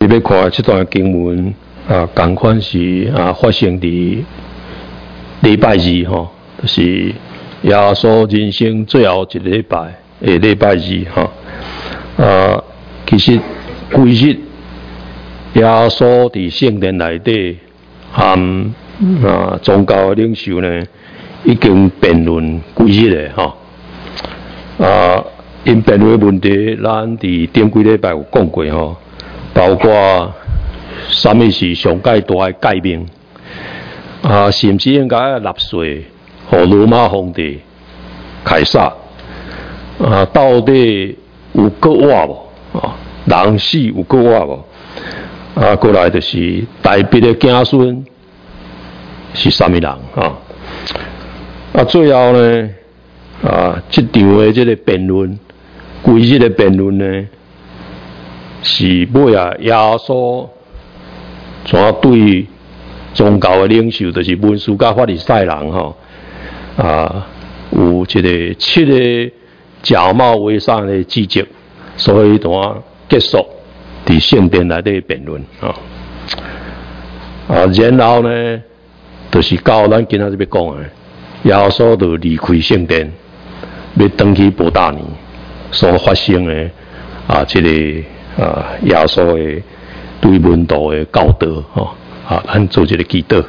要看这段经文同款是发生伫礼拜二吼，就是耶稣人生最后一个礼拜的礼拜二吼。其实规日耶稣伫圣殿内底和宗教的领袖呢，已经辩论几日嘞吼。因辩论的问题，咱伫顶几礼拜有讲过吼，包括什么是上界大的诫命，是毋是应该纳税，互罗马皇帝凯撒？到底有搁活无？人死有搁活无？过来就是大笔的子孙是啥物人最后呢，这场的这个辩论，规日的辩论呢，是尾耶稣怎对宗教的领袖，就是文士甲法利赛人有一个7个假冒伪善的指责，所以怎结束伫圣殿内底辩论然后呢，就是到咱今仔日要讲的，耶稣就离开圣殿，要回去伯大尼所发生的这个耶稣的对门徒的教导咱做一个祈祷。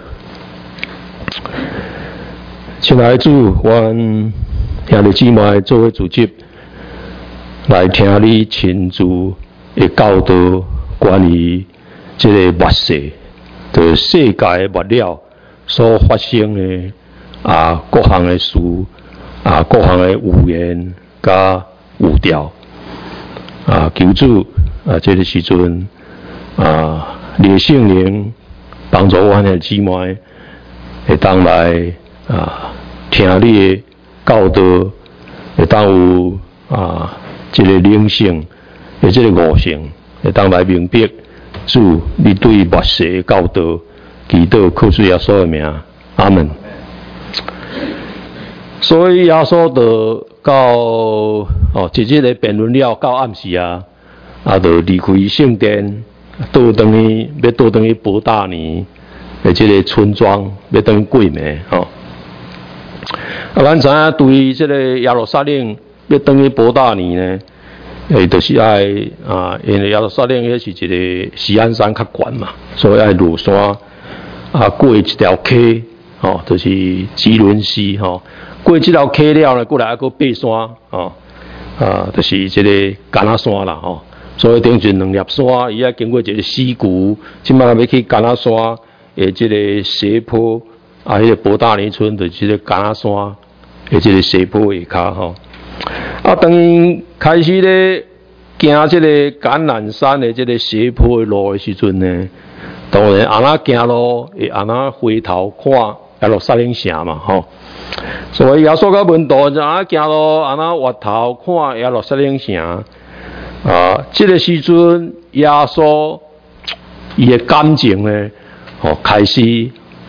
亲爱的主，阮兄弟姊妹做伙组织来听你亲自的教导，关于这个末世的世界的末了所发生的各项的事各项的预言甲预兆求主这个时阵你的圣灵帮助阮的姊妹会当来听你的教导，会当有这个灵性的这个悟性，会当来明白主你对末世的教导，祈祷靠主耶稣的名，阿门。所以耶稣就到一日的辩论了，到暗时就离开圣殿，要倒转去伯大尼的这个村庄，要倒去过暝咱知影对这个耶路撒冷要倒去伯大尼呢，就是爱因为耶路撒冷迄是一个锡安山较悬嘛，所以爱落山过一条溪就是基伦溪过这条溪了呢，过来还佫爬山就是这个橄榄山啦所以等于2粒山，伊要经过一个溪谷，即摆要去橄榄山的这个斜坡迄个伯大尼村就是这个橄榄山的这个斜坡下骹当因开始咧行这个橄榄山的这个斜坡的路的时阵呢，当然安那行路会安那回头看耶路撒冷城嘛所以耶稣甲门徒安那行路安那回头看耶路撒冷城这个时阵耶稣伊的感情呢开始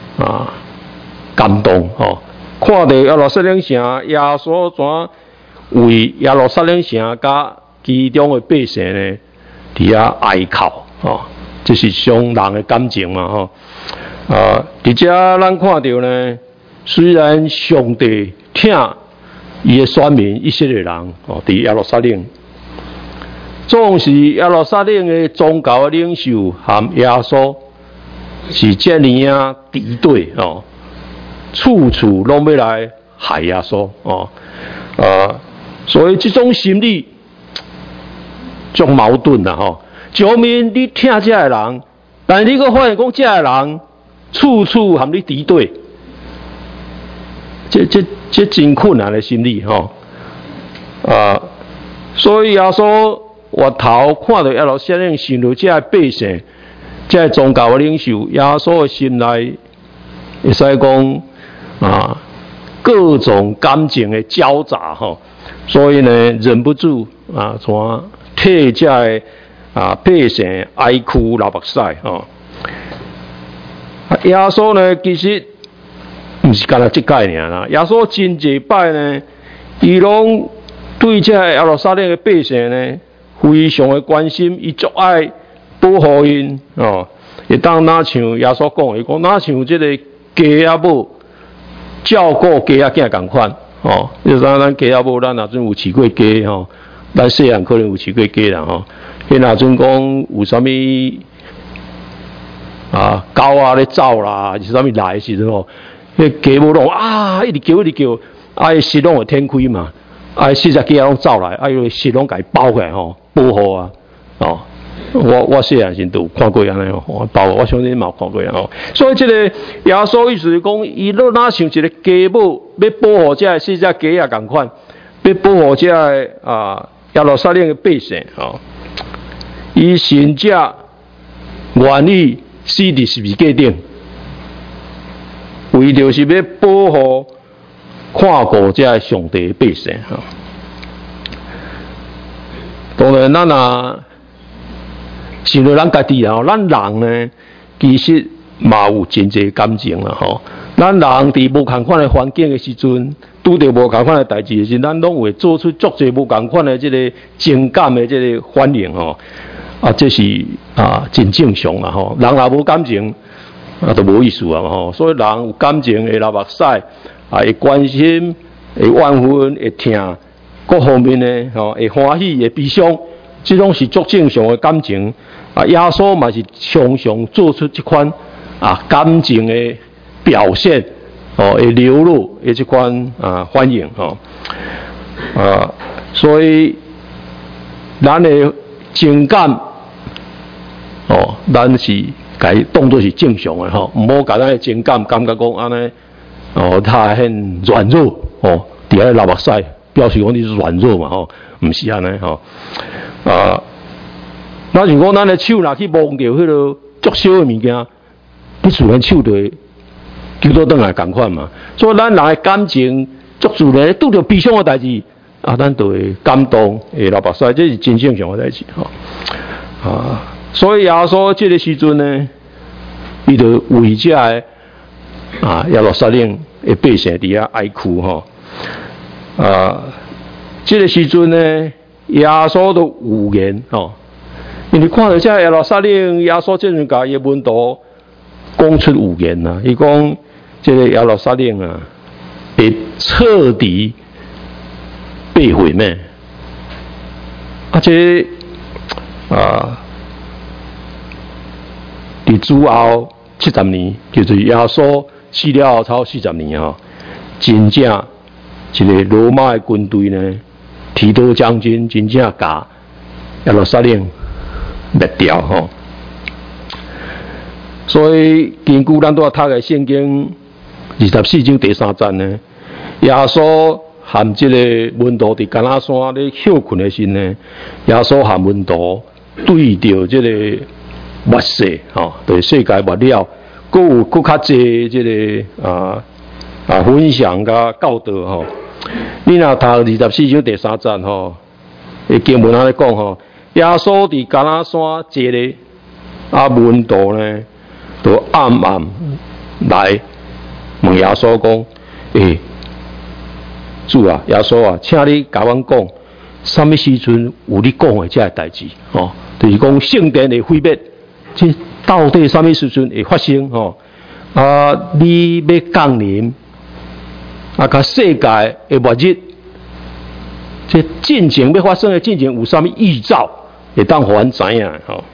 感动看到耶路撒冷城，耶稣怎为耶路撒冷城甲其中的百姓呢伫遐哀哭这是上人的感情嘛伫遮咱看到呢，虽然上帝听伊的选民以色列人伫耶路撒冷，总是耶路撒冷的宗教的领袖和耶稣是这样敌对处处拢要来害耶稣所以这种心理足矛盾啦一方面你听这个人，但你佫发现讲这个人处处和你敌对，这真困难的心理所以耶稣回头看到耶路撒冷想到这些百姓，这些宗教的领袖，耶稣的心内会使讲各种感情的交杂所以呢忍不住怎替这些百姓哀哭流目屎耶稣呢其实不是干那这届尔啦，耶稣真济摆呢，伊拢对这耶路撒冷的百姓呢非常的关心，伊足爱保护因哦，会当哪像耶稣讲，伊讲哪像这个家仔母照顾家仔囝共款哦。就是咱家仔母，咱若阵有饲过家吼，咱细汉可能有饲过家啦吼。迄若阵讲有啥物狗仔咧走啦，是啥物来的时阵吼，迄家母拢一直叫一直叫，伊食拢会天开嘛，四只鸡仔拢走来，伊食拢甲伊包起来吼，保护啊哦。我细汉时都有看过安尼哦，包括我相信你嘛有看过啊吼。所以这个耶稣意思是讲，伊若哪像一个家母要保护这四只鸡仔共款，要保护这耶路撒冷的百姓吼，伊甚至愿意死伫十字架顶，为着是要保护看顾这上帝的百姓吼。当然，咱想到咱家己啊，咱人呢，其实嘛有真侪感情啦吼。咱人伫无同款的环境的时阵，拄着无同款的代志的时，咱拢会做出足侪无同款的这个情感的这个反应吼。这是真正常啦吼。人若无感情，就无意思啊吼。所以人有感情会流目屎，会关心，会怨愤，会疼，各方面呢吼，会欢喜，会悲伤，这种是足正常的感情。耶稣嘛是常常做出这款感情的表现，会流露的这款反应吼，所以咱的情感咱是该当作是正常的吼，唔好把咱的情感感觉讲安尼他很软弱伫遐流目屎，表示讲你是软弱嘛吼，唔是安尼吼那如果咱的手拿去摸到迄个足小的物件，你自然手就会揪倒转来同款嘛。所以咱人的感情足自然，拄着悲伤的代志咱就会感动，会流目屎，这是真正常的代志吼。所以耶稣这个时阵呢，伊就为这个耶路撒冷的百姓伫遐哀哭吼。这个时阵呢，耶稣都有言吼。因为看到这耶路撒冷，耶稣这阵甲伊门徒讲出预言啦，伊讲这个耶路撒冷会彻底被毁灭。伫主后70年，就是耶稣死了后超40年吼，真正一个罗马的军队呢，提多将军真正甲耶路撒冷灭掉吼，所以根据咱都要读的圣经24章第3节呢，耶稣和这个门徒伫橄榄山咧休困的时呢，耶稣和门徒对着这个末世吼，对世界末了，佫有佫较济这个分享甲教导吼。你若读24章第3节吼，经文安尼讲吼。耶稣伫橄榄山坐咧，门徒呢，就暗暗来问耶稣讲：主啊，耶稣啊，请你甲阮讲，什么时阵有你讲的这个代志？就是讲圣殿会毁灭，这到底什么时阵会发生？你要降临，甲世界的末日，这进前要发生的进前有什么预兆？会当互咱知影吼，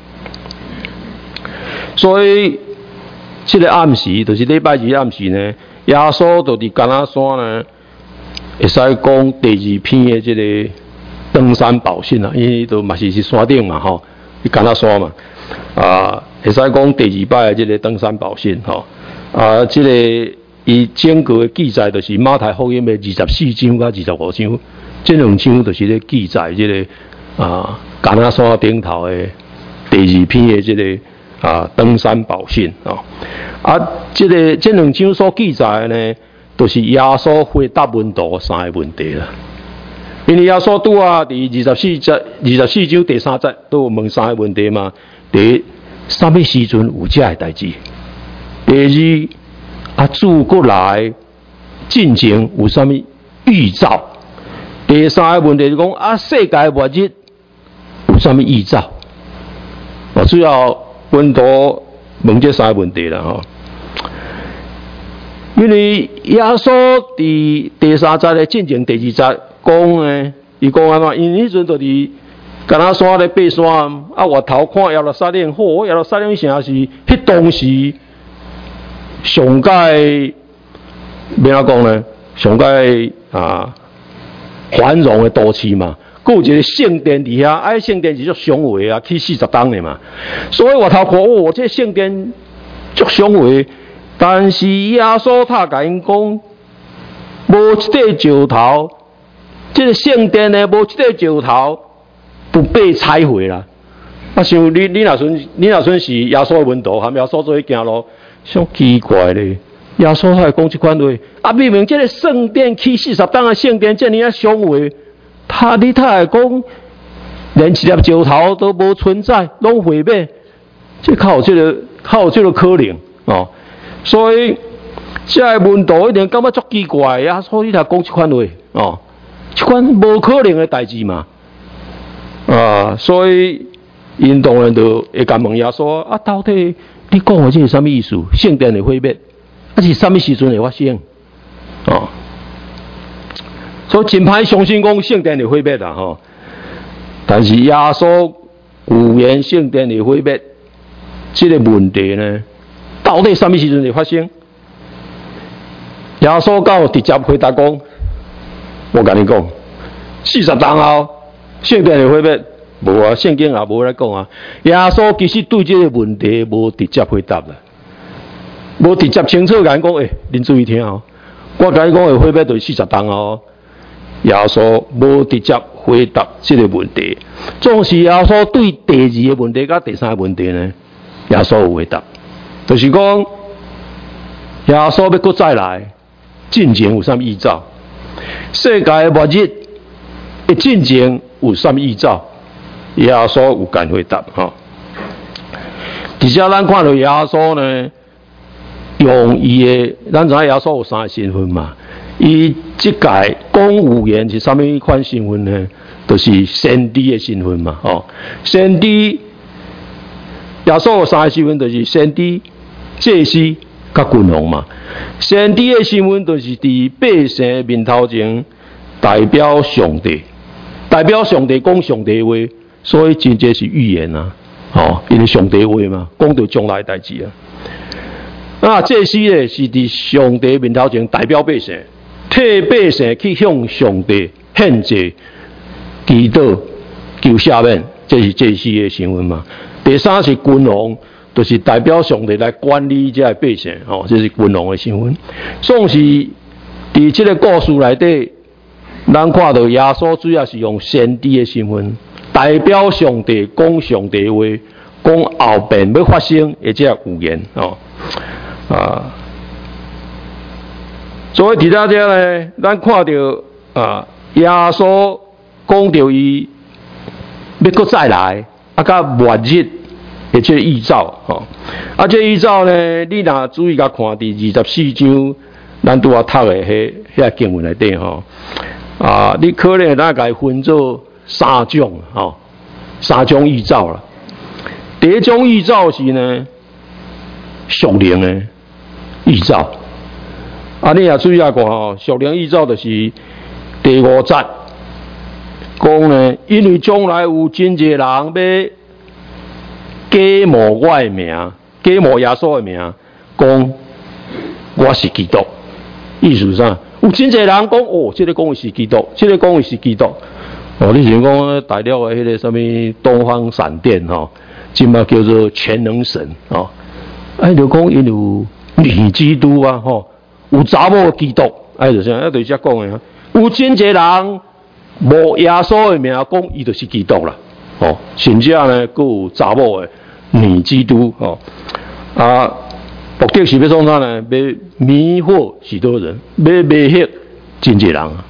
所以这个暗时，就是礼拜日暗时呢，耶稣就伫橄榄山呢，会使讲第2篇的这个登山宝训啦，因为都嘛是山顶嘛吼，橄榄山嘛，会使讲第2摆的这个登山宝训吼，这个伊整个的记载就是马太福音的24章甲25章，这2章就是咧记载这个橄榄山顶头的第2篇的这个登山宝训这2章所记载的呢，就是耶稣回答门徒3个问题啦。因为耶稣拄第24章第3节都有问3个问题嘛。第一，什么时阵有这个代志？第二，主过来进前有什么预兆？第3个问题是讲世界末日有什么预兆？ 主要温度问这三个问题啦吼。因为耶稣伫第3节咧进前第2节讲呢，伊讲安怎？因为迄阵就是橄榄山咧爬山，啊，外头看耶路撒冷，好，耶路撒冷城是迄当时上界要安怎讲呢？上界繁荣的都市嘛，佫有一个圣殿伫遐，圣殿是足雄伟啊，起40栋的嘛，所以外头看，这圣殿足雄伟。但是耶稣他甲因讲，无一块石头，这个圣殿呢，无一块石头不被拆毁啦。啊，像你若算是耶稣的门徒，含耶稣做去行路，像奇怪咧。耶稣他会讲这款话，啊，明明这个圣殿起40栋的圣殿，这么雄伟，他会讲，连一粒石头都无存在，拢毁灭，这靠有这个可能哦。所以，这个门徒一定感觉足奇怪啊！所以你才讲这款话哦，这款无可能的代志嘛所以因当然就会甲问耶稣啊，到底你讲的这是什么意思？圣殿会毁灭，是什么时阵会发生？所以真歹相信讲圣殿会毁灭啦吼。但是耶稣预言圣殿会毁灭，这个问题呢？到底什么时阵会发生？耶稣直接回答讲：“我跟你讲，40年后圣殿会毁灭。”无啊，圣经也无来讲啊。耶稣其实对这个问题无直接回答啦，无直接清楚甲讲：“恁注意听哦，我甲你讲会毁灭就是40年后。”耶稣无直接回答这个问题，总是耶稣对第2个问题甲第3个问题呢，耶稣有回答。就是讲，耶稣要搁再来，进前有啥预兆？世界末日一进前有啥预兆？耶稣有敢回答吼。而且咱看到耶稣呢，用伊的，咱知影耶稣有3个身份嘛？伊即届讲预言是啥物款身份呢？就是先知的身份嘛，先知耶稣有3个身份，就是先知。祭司甲君王嘛，先知的身份就是伫百姓面头前代表上帝，讲上帝话，所以真正是预言啊，因为上帝话嘛，讲到将来的代志啊。祭司呢是伫上帝面头前代表百姓，替百姓去向上帝献祭、祈祷、求赦免，这是祭司的身份嘛。第3是君王。就是代表上帝来管理这百姓，这是君王的身份。总是伫这个故事内底，咱看到耶稣主要是用先知的身份，代表上帝讲上帝话，讲后边要发生的这预言所以伫这呢，咱看到耶稣讲到伊要搁再来，甲末日。这个预兆这预兆呢，你若注意甲看伫24章，咱拄啊读的迄经文内底你可能咱甲伊分做3种3种预兆啦。第一种预兆是呢，属灵的预兆你也注意下看属灵预兆就是第5节讲呢，因为将来有真侪人要假冒我的名，假冒耶稣的名，讲我是基督。意思是啥？有真侪人讲这个讲的是基督，这个讲的是基督。你想讲大陆的迄个什么东方闪电今嘛叫做全能神就讲因有女基督啊有查某基督，就啥？就是这讲的有真侪人冒耶稣的名讲伊就是基督啦。甚至呢，佫有查某的女基督目的是要创啥呢？要迷惑许多人，要迷惑真侪人。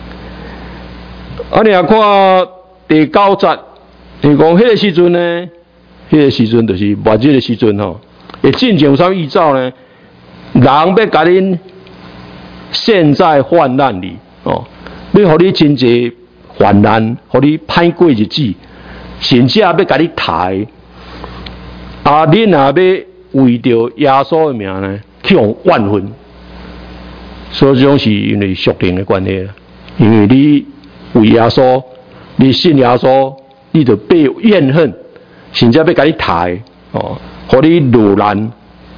你也看第9节，伊讲迄个时阵呢，迄个时阵就是末日的时阵会进前有啥预兆呢？人要甲恁陷在患难里要互你真侪患难，互你歹过日子。甚至要甲你抬， 啊，恁若要为着耶稣的名呢，去用怨恨，所以这种是因为属灵的关系啦。因为你为耶稣，你信耶稣，你就被怨恨，甚至要甲你抬哦，互你落难。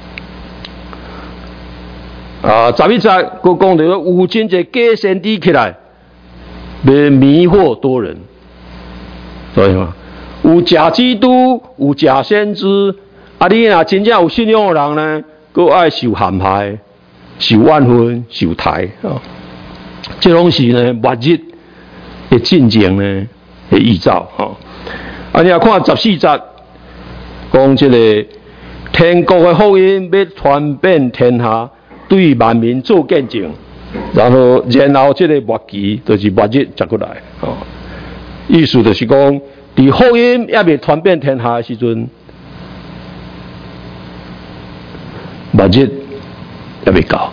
啊，11节佮讲到有真侪假先知起来，要迷惑多人，所以嘛，有假基督，有假先知，啊，你若真正有信仰的人呢，佮爱受陷害、受怨恨、受抬啊，这拢是呢末日的进程呢的预兆哈。啊，你若看14节，讲这个天国的福音要传遍天下。对万民做见证，然后这个末期就是末日才过来哦。意思就是讲，伫福音也未传遍天下的时阵，末日也未到。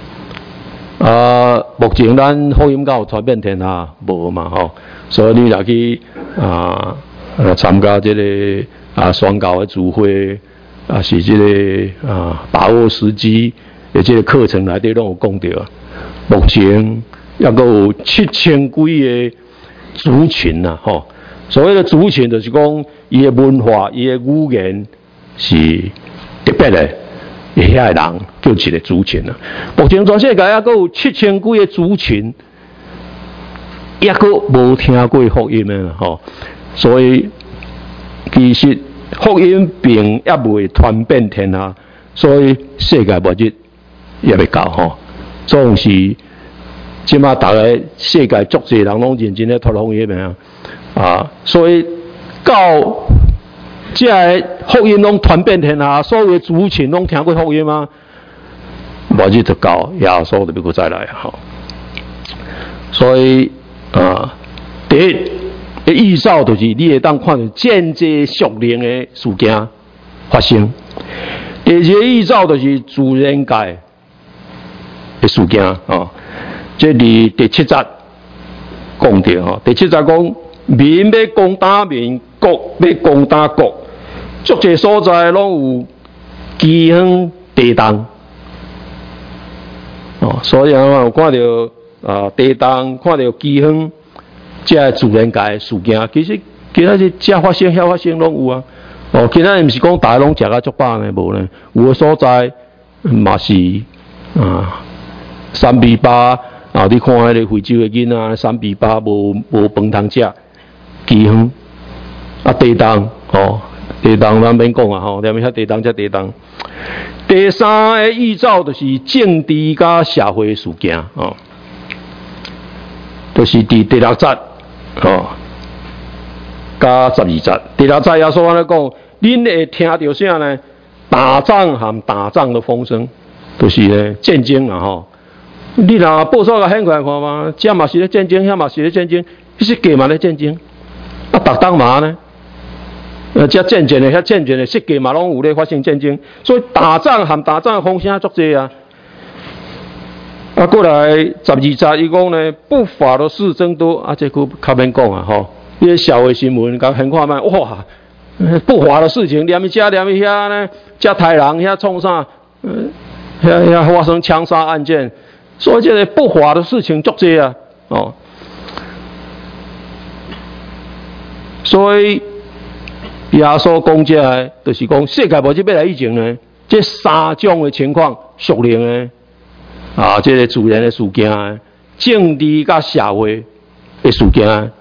目前咱福音有传遍天下无嘛吼，所以你若去参加这个宣教的聚会，是这个把握时机。这个课程内底拢有讲到，目前也阁有7000几个族群呐，吼。所谓的族群，就是讲伊的文化、伊的语言是特别的，遐个人叫一个族群啊。目前全世界也阁有7000几个族群，也阁无听过福音的吼。所以其实福音并也未传遍天下，所以世界末日。也未到吼，总是即马大家世界足侪人拢认真咧传福音啊，所以到即个福音拢传遍天下，所有的族群拢听过福音吗？末日就到，耶稣就要搁再来吼。所以第一的预兆就是你会当看到间接属灵的事件发生。第二个预兆就是自然界的事件哦，这里第7节讲到哦，第7节讲民要攻打民，国要攻打国，足侪所在拢有饥荒地动哦，所以有看到地动，看到饥荒，这自然界的事件，其实是这发生、遐发生拢有啊。哦，今仔毋是讲大家拢食甲足饱呢，无呢，有的所在嘛是3比8你看迄个非洲的囡仔3比8无饭通食，饥荒地动地动咱免讲啊吼，连遐地动才地动。第三个预兆就是政治甲社会事件就是伫第6节加12节。第6节耶稣安尼讲，恁会听到啥呢？打仗和打仗的风声，就是呢战争啦吼。你若报纸甲掀开看嘛，这嘛是咧战争，遐嘛是咧战争，迄世界嘛咧战争，逐当嘛呢？这战争的、遐战争的，世界嘛拢有咧发生战争，所以打仗和打仗的风声足济啊。过来12节伊讲呢，不法的事增多这句较免讲啊吼。迄个社会新闻甲掀看卖，哇，不法的事情连伊遮连伊遐呢，遮杀人遐创啥，遐发生枪杀案件。所以这个不法的事情足济啊，所以耶稣讲这个，就是讲世界末日要来以前呢，这3种的情况，属灵的这个自然的事件，政治甲社会的事件，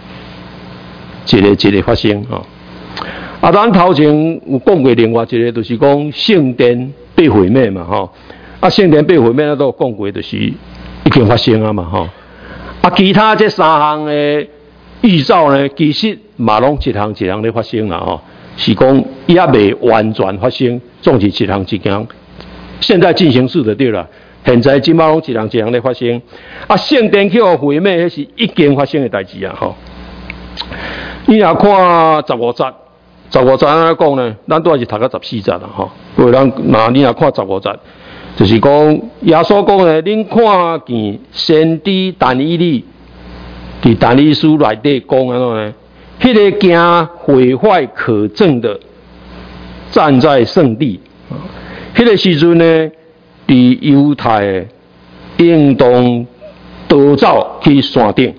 一个发生咱头前有讲过另外一个，就是讲圣殿被毁灭嘛圣殿被毁灭，都有讲过，就是已经发生啊嘛其他这3项的预兆呢，其实嘛拢一项一项咧发生啦是讲也未完全发生，总是一项一项现在进行式的对啦。现在即马拢一项一项咧发生圣殿去互毁灭，迄是已经发生的代志啊你若看15节安尼讲呢，咱都还是读到14节啦因为你若看15节。就是讲，耶稣讲的，恁看见先知但以理伫但以理书内底讲安怎呢？迄个惊毁坏可憎的， 站在圣地。迄个时阵呢，伫犹太应当逃走去山顶。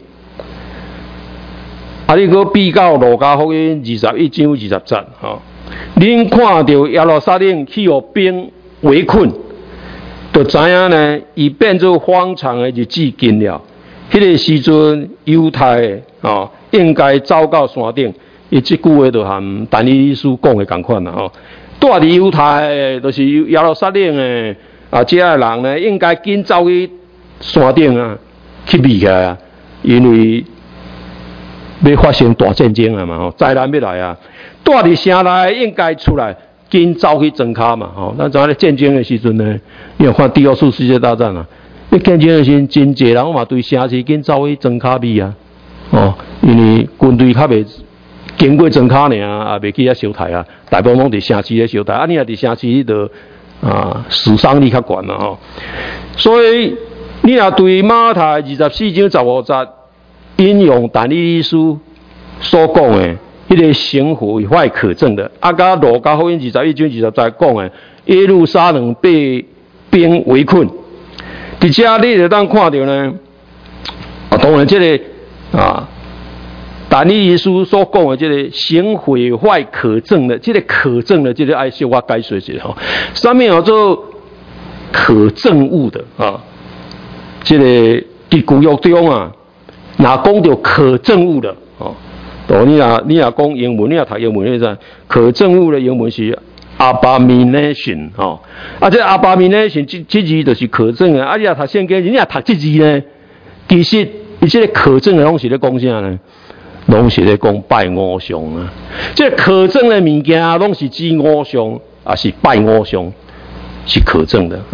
你搁比较路加福音21章20节，恁看到耶路撒冷去互兵围困，就知影呢，伊变做荒场的日子近了。迄个时阵，犹太应该走到山顶。伊即句话就含但以理书讲的同款啦住伫犹太就是耶路撒冷的这些人呢，应该紧走去山顶去避起来因为要发生大战争啊嘛灾难要来住伫城内应该出来紧走去庄卡嘛咱知影咧战争的时阵呢，你有看第二次世界大战你战争的时阵真济人嘛对城市紧走去庄卡避因为军队较袂经过庄卡尔也袂去遐烧台大部分拢伫城市咧烧台你若伫城市你就死伤率较悬嘛所以你若对马太24章15节引用但以理书所讲的迄个行毁坏可证的甲路加福音21章20节讲的耶路撒冷被兵围困，伫遮你就当看到呢当然这个但以理书所讲的这个行毁坏可证的，这个可证的，这个爱小可解说一下什么叫做可证物的这个伫旧约中若讲到可证物的你若讲英文，你若读英文，你知可证物的英文是 abomination 这 abomination 这字就是可证的你若读圣经，你若读这字呢，其实伊这个可证的拢是咧讲啥呢？拢是咧讲拜偶像这个可证的物件拢是指偶像，也是拜偶像，是可证的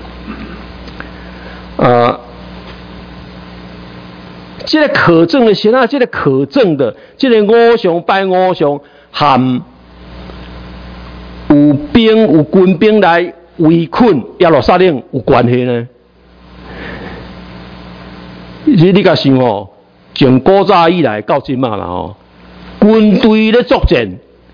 这个可证的是这个可证的，这个偶像拜偶像，和有军兵来围困耶路撒冷有关系呢？你甲想从古早以来到今嘛啦军队咧作战，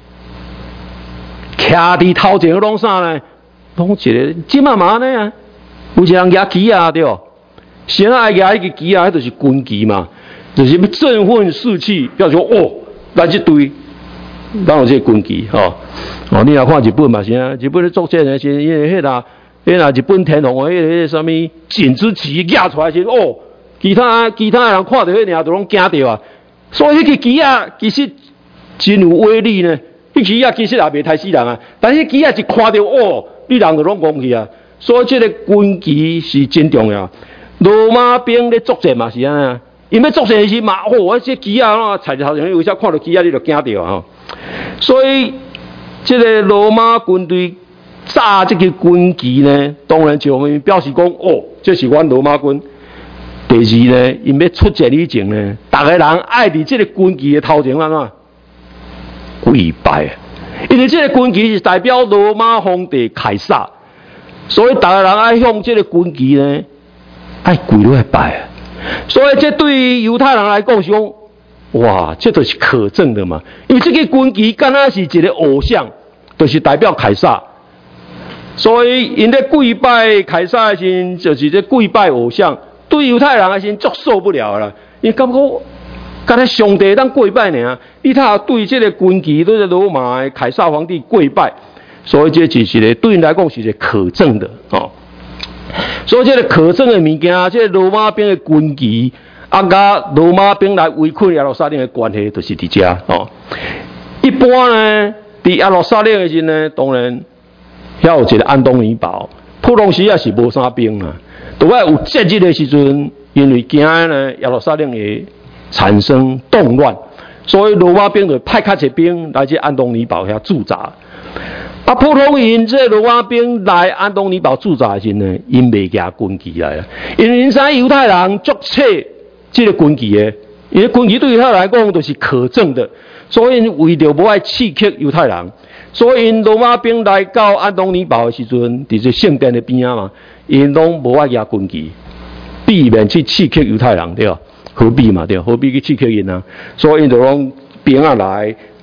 徛伫头前拢啥呢？拢一个今嘛嘛呢有一个人举旗对，先爱举迄个旗迄就是军旗嘛，就是要振奋士气，表示咱这队咱有这个军旗你若看日本嘛是日本咧作战的时，因为迄日本天皇迄个什么锦之旗举出来时其他的人看到迄个都拢惊到所以迄个旗其实真有威力呢。迄旗其实也袂杀死人但是旗一看到你人就拢讲去所以这个军旗是真重要。罗马兵咧作战嘛是安尼因要作战时嘛这旗踩在头前，有时看到旗你就惊到所以这个罗马军队炸这个军旗呢，当然就表示讲这是阮罗马军。第二呢，因要出战以前呢，大家人爱伫这个军旗的头前跪拜因为这个军旗是代表罗马皇帝凯撒，所以大家人爱向这个军旗呢爱跪落来拜所以这对于犹太人来讲是讲哇，这就是可证的嘛，因为这个军旗敢若是一个偶像，就是代表凯撒，所以因咧跪拜凯撒的时就是咧跪拜偶像。对犹太人的时足受不了啦，因为感觉敢若上帝当跪拜呢你他对这个军旗对罗马的凯撒皇帝跪拜，所以这就是咧对因来讲是一个可证的所以这个可证的物件，这个罗马兵的军旗甲罗马兵来围困耶路撒冷的关系就是伫遮一般呢伫耶路撒冷的时呢，当然遐有一个安东尼堡，普通时也是无啥兵都要有节日的时阵，因为惊呢耶路撒冷会产生动乱，所以罗马兵就派较侪兵来这安东尼堡遐驻扎。普通因这罗马兵来安东尼堡驻扎时呢，因袂举军旗来因为因知犹太人足切这个军旗的，因为军旗对他来讲都是可证的，所以因为着无爱刺激犹太人，所以因罗马兵来到安东尼堡的时阵，伫这圣殿的边嘛。因拢无爱举军旗，避免去刺激犹太人对，何必嘛对，何必去刺激因所以因就拢兵来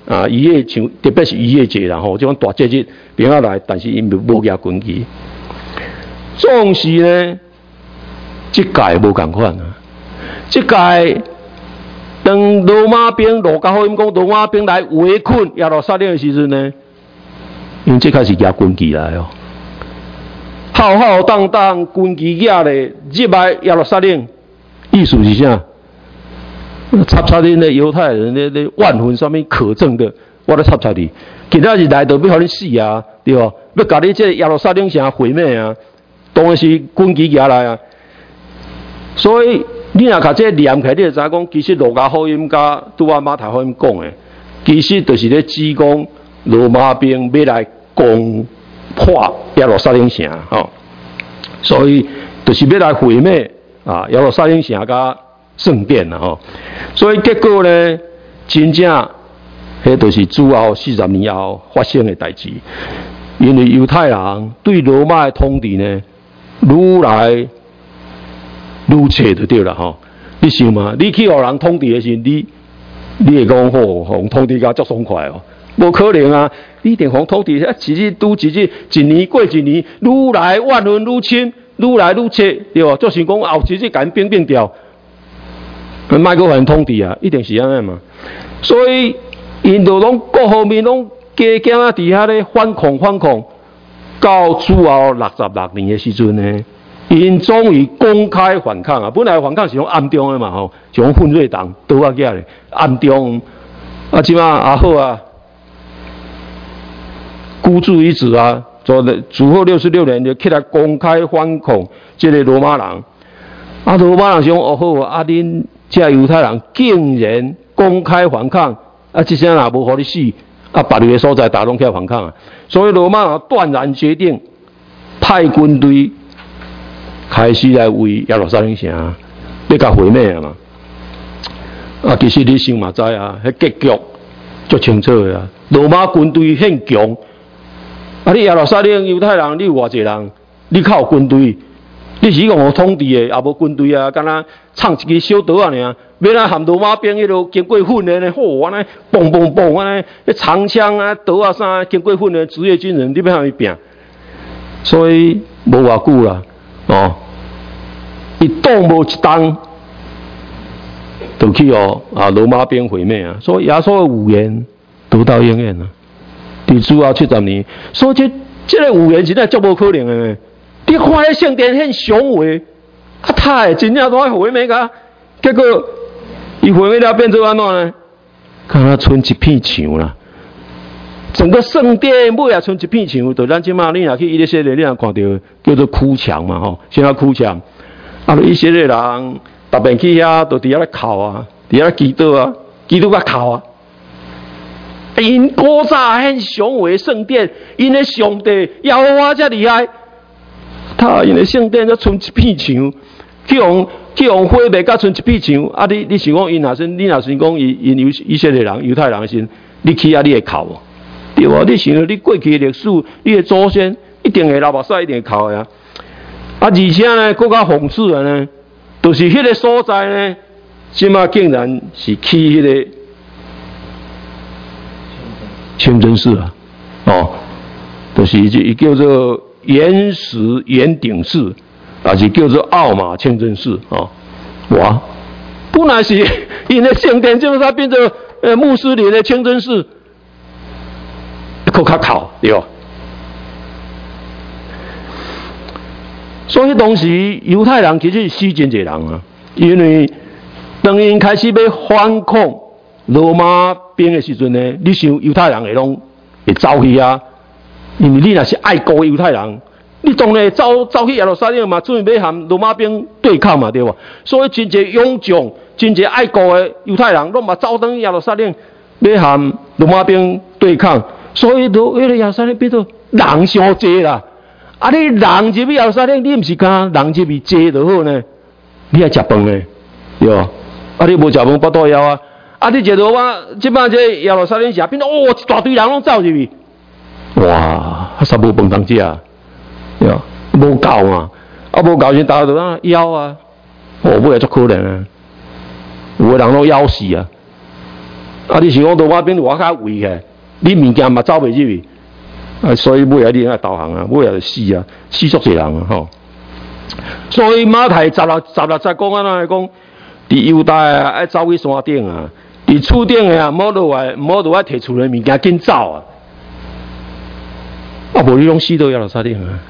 渔业像特别是渔业节啦吼，这种大节日兵仔来，但是因无举军旗。总是呢，这届无共款啊，这届当罗马兵路加福音讲罗马兵来围困耶路撒冷的时阵呢，因为这开始举军旗来哦。浩浩荡荡军旗举咧入来耶路撒冷，意思是啥？插恁的犹太人的万分什么可证的，我来插你。今仔日来到要互你死啊，对吧？要甲你这耶路撒冷城毁灭啊，当然是军旗举来啊。所以你若甲这念起来，你就知影讲，其实路加福音甲拄啊马太福音讲的，其实就是咧指讲罗马兵要来攻破耶路撒冷城吼，所以就是要来毁灭啊耶路撒冷城甲圣殿啦吼。所以结果呢，真正迄就是主后40年后发生的代志，因为犹太人对罗马的统治呢，愈来愈切就对了吼。你想嘛，你去互人统治的时候，你会讲吼，互统治甲足爽快哦。无可能啊！你一定互统治，一日拄一日，一年过一年，愈来万分愈深，愈来愈切，对吧？就是讲后一日甲因变掉，莫阁互因统治啊，一定是安尼嘛。所以因就拢各方面拢加减啊，伫遐咧反抗，到主后66年的时阵呢，因终于公开反抗啊！本来反抗是用暗中的嘛吼，是用奋锐党倒啊起来，暗中啊，即马也好啊。孤注一掷啊！主后66年就起来公开反抗这个罗马人。啊，罗马人想哦好啊，恁这犹太人竟然公开反抗，啊，这些人无互你死，啊，别个所在大拢起来反抗啊。所以罗马人断然决定派军队开始来围耶路撒冷城，要甲毁灭啊嘛。啊，其实你想嘛知啊，迄结局足清楚的啊。罗马军队很强。啊！你耶路撒冷犹太人，你有偌济人？你靠军队，你是讲统治的，也无军队啊，敢若唱一支小刀啊尔。要来含罗马兵迄落经过训练的，吼，安尼嘣嘣嘣安尼，迄长枪啊、刀啊啥，经过训练职业军人，你要向伊拼。所以无偌久啦，哦，伊挡无一动，就去哦啊罗马兵毁灭啊。所以耶稣的预言得到应验啊。伫主后70年，所以这个预言真正足无可能的。你看迄圣殿很雄伟，啊太真正都毁灭个，结果伊毁灭了变做安怎呢？敢若剩一片墙啦。整个圣殿尾也剩一片墙，就咱即马你若去以色列，你若看到叫做哭墙嘛吼，啥叫哭墙？啊，以色列人逐遍去遐，就伫遐咧哭啊，伫遐祈祷啊，祈祷甲哭啊。因古早很雄伟圣殿，因的上帝耶和华遮厉害，他因的圣殿才剩一片墙，去用毁灭，甲剩一片墙。啊，你想讲因若是你若是讲因以色列人、犹太人的时，你去啊，你会哭无？对无？你想你过去的历史，你的祖先一定会流目屎，一定会哭的啊！啊，而且呢，更加讽刺的呢，就是迄个所在呢，即马竟然是去迄个。清真寺啊，哦，就是伊叫做岩石圆顶寺，还是叫做奥马清真寺哦。哇，本来是因的圣殿，就是它变成穆斯林的清真寺，更较靠对吧？所以当时犹太人其实是死真侪人啊，因为当因开始要反抗罗马兵的时阵呢，你想犹太人会走去啊？因为你若是爱国犹太人，你当然走去耶路撒冷嘛，准备要和罗马兵对抗嘛，对吧？所以真侪勇将、真侪爱国的犹太人，拢嘛走登耶路撒冷，要和罗马兵对抗。所以迄个耶路撒冷变做人伤济啦。啊，你人入去耶路撒冷，你毋是讲人入去济就好呢？你爱食饭呢，对吧？啊，你无食饭腹肚枵啊？啊！你坐到我即摆这耶路撒冷城变到哦，一大堆人拢走入去，哇！啥无饭通食，对吧？无够嘛，啊无够先大家就枵啊，哦，尾也足可怜啊，有个人拢枵死啊， 啊，你是讲罗马边我较围起，你物件嘛走袂入去，啊，所以尾仔你爱导航啊，尾仔就死啊，死足侪人啊，吼。所以马太十六节讲安怎来讲，伫犹大啊，爱走去山顶啊，伫厝顶的啊，莫落来摕厝的物件紧走啊，啊，无你拢死到耶路撒冷啊。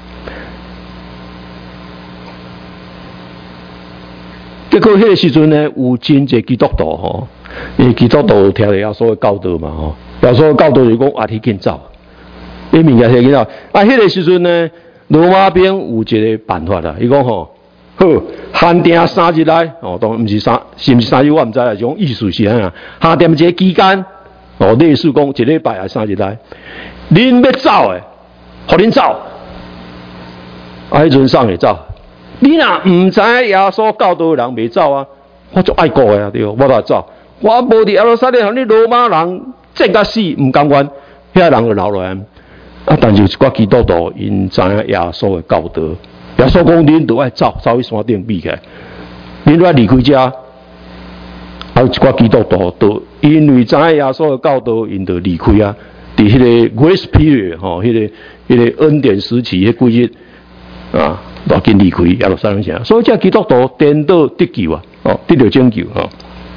结果迄个时阵呢，有真侪基督徒吼，因为基督徒听了耶稣的教导嘛吼，耶稣的教导就讲啊，你紧走，你物件摕紧走。啊，迄个时阵呢，罗马兵有一个办法啦，伊讲吼，好，限定3日来，哦，当然毋是是毋是3日我毋知啦，种意思是安啊，限定一个期间，哦，类似讲一礼拜还3日来，恁要走诶，互恁走，啊，迄阵送会走。你若唔知耶稣教导的人未走啊，我就爱过的啊，对，我就走。我无伫耶路撒冷，互你罗马人战甲死，唔甘愿，遐人就留落来。啊，但是有一寡基督徒，因知影耶稣的教导，耶稣讲恁都爱走去山顶避开，恁都爱离开遮。啊，有一寡基督徒都因为知影耶稣的教导，因就离开啊。伫迄个 Grace Period 吼，迄个恩典时期，迄几日啊。要紧离开耶路撒冷城，所以这基督徒颠倒得救啊，哦，得到拯救哦。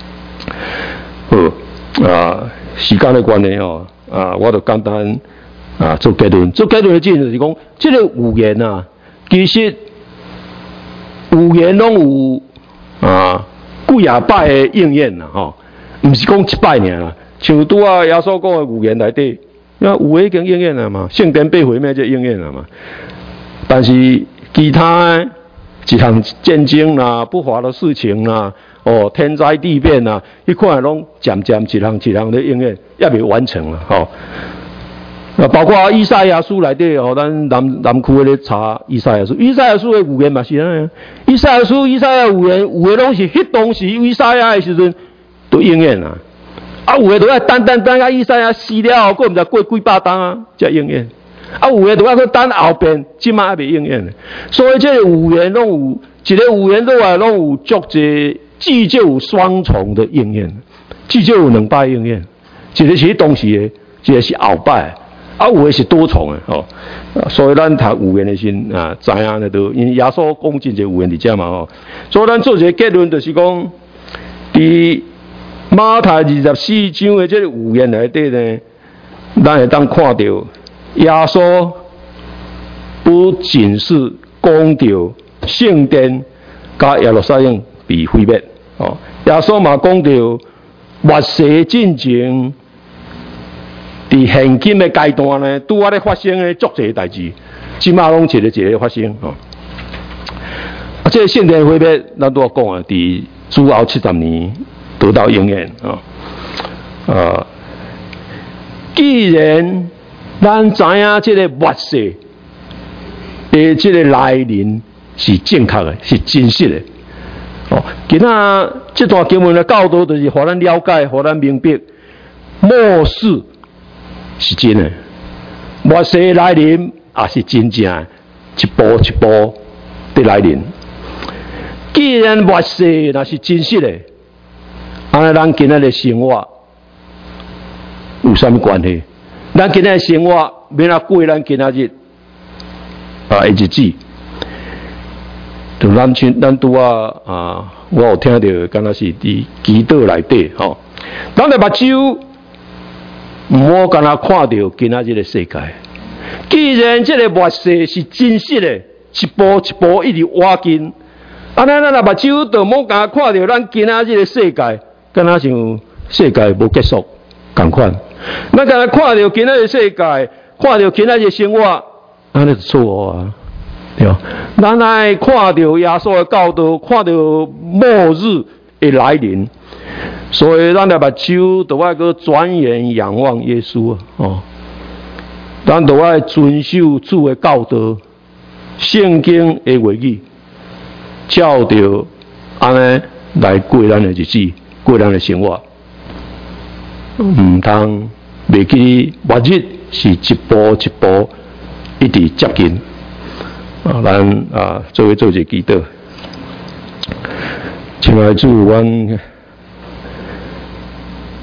好啊，时间的关系哦，啊，我就简单啊做结论。做结论的意思就是讲，这个预言啊，其实预言拢有啊几啊摆的应验啦，吼，唔是讲一摆尔啦。像拄啊耶稣讲的预言内底，那有的已经应验了嘛，圣殿被毁灭就应验了嘛，但是。其他一项战争啦、不法的事情啦、哦天灾地变啦，迄看拢渐渐一项的应验，也未完成了吼。啊，包括以赛亚书内底吼，咱南区咧查以赛亚书的预言嘛是安尼。以赛亚预言有的拢是迄当时以赛亚的时阵都应验啦，啊有的都要等啊以赛亚死了后，过毋知过几百当啊才应验。啊，有诶，都要去等后边，即马还未应验咧。所以这个预言拢有，一个预言落来拢有足侪，至少有双重的应验，至少有2摆应验。一个是当时诶，一个是后摆，啊，有诶是多重诶，吼。所以咱读预言诶时啊，知影咧都，因为耶稣讲真侪预言伫遮嘛，吼。所以咱做一个结论，就是讲，伫马太24章诶这个预言内底呢，咱会当看到。耶稣不仅是讲到圣殿甲耶路撒冷被毁灭，哦，耶稣嘛讲到末世进前，伫现今的阶段呢，拄啊咧发生的足侪代志，即马拢一个发生，哦。啊，这个圣殿毁灭，咱都要讲啊，伫主后70年得到应验，啊，既然咱知影这个末世的这个来临是正确的，是真实的。哦，今仔这段经文的教导就是互咱了解，互咱明白，末世是真的，末世的来临也是真正的，一步一步的来临。既然末世那是真实的，安尼咱今仔的生活有啥物关系？咱今仔生活免啊过咱今仔日的日子，就咱拄啊，我有听到，敢若是伫祈祷内底吼，咱的目睭毋好敢若看到今仔日的世界。既然这个末世是真实的，一步一步一直挖紧，安尼咱的目睭就莫敢看到咱今仔日的世界，敢若像世界无结束共款。咱敢若看到今仔日世界，看到今仔日生活，安尼就错啊，对吧？咱爱看到耶稣的教导，看到末日的来临，所以咱的目睭都要去转眼仰望耶稣啊！哦，咱都要遵守主的教导，圣经的话语，照着安尼来过咱的日子，过咱的生活。唔通袂记末日是一步一步一直接近啊！咱啊，做一个祈祷，亲爱的主，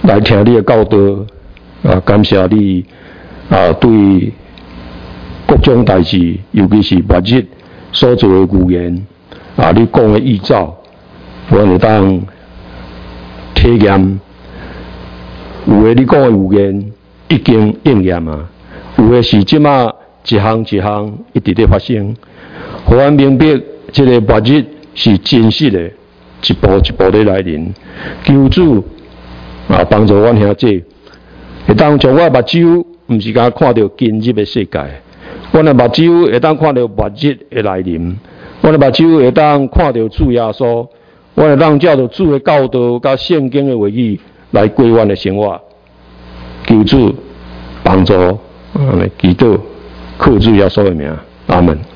来听你的教导，感谢你对各种代志，尤其是末日所做的预言你讲的预兆，我会当体验。有的你讲的预言已经应验啊，有的是即马一项一项一直在发生，互阮明白这个末日是真实的，一步一步的来临。求主帮助阮兄弟，会当将我目睭，毋是甲看到今日的世界，阮的目睭会当看到末日的来临，阮的目睭会当看到主耶稣，阮会当照着主的教导甲圣经的话语来过阮的生活。求主帮助，祈祷，靠主耶稣的名，阿门。